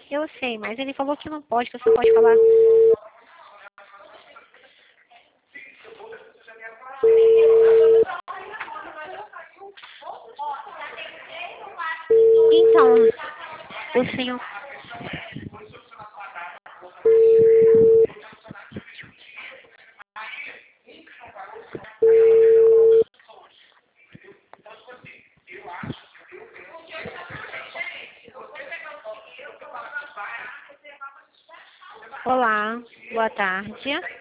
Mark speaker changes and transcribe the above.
Speaker 1: Eu sei, mas ele falou que não pode, que você pode falar. Então, o senhor... Olá, boa tarde.